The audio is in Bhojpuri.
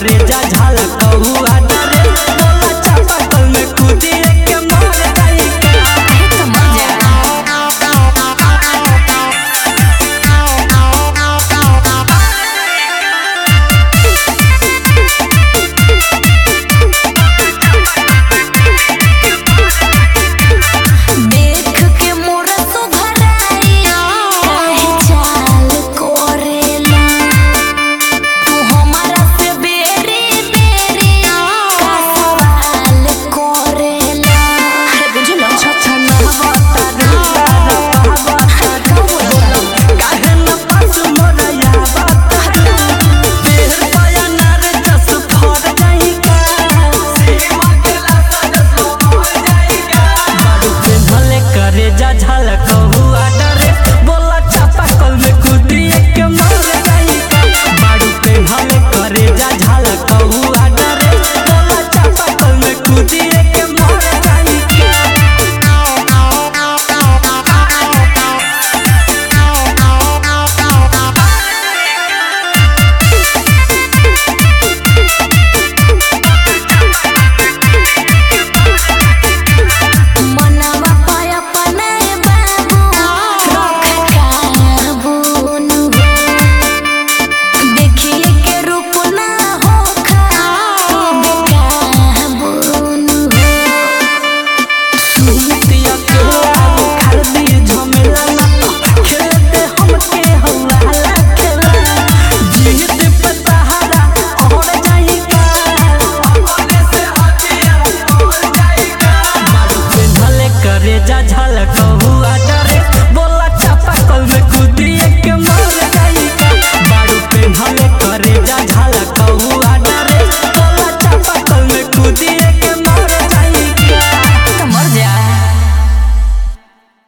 करे जा झलक हुआ डरे बोला चापाकल में कूदी के मार जाई जा झलक हुआ डरे बोला चापाकल में कूदी के मार जाई बाड़ू पे भले करे जा झलक हुआ डरे बोला चापाकल में कूदी